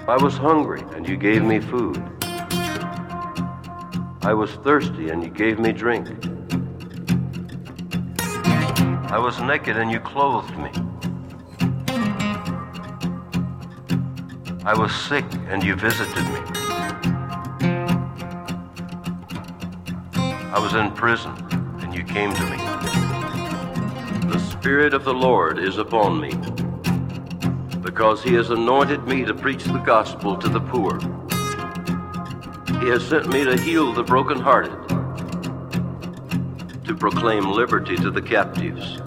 I was hungry, and you gave me food. I was thirsty, and you gave me drink. I was naked, and you clothed me. I was sick, and you visited me. I was in prison, and you came to me. The Spirit of the Lord is upon me, because he has anointed me to preach the gospel to the poor. He has sent me to heal the brokenhearted, to proclaim liberty to the captives.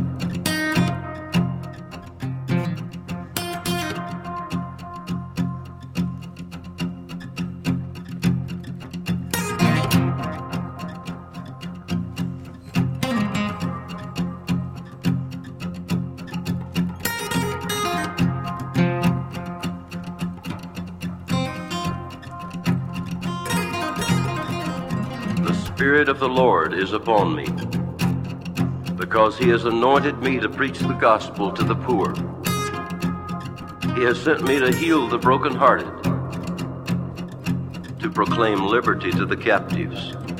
The Spirit of the Lord is upon me, because he has anointed me to preach the gospel to the poor. He has sent me to heal the brokenhearted, to proclaim liberty to the captives,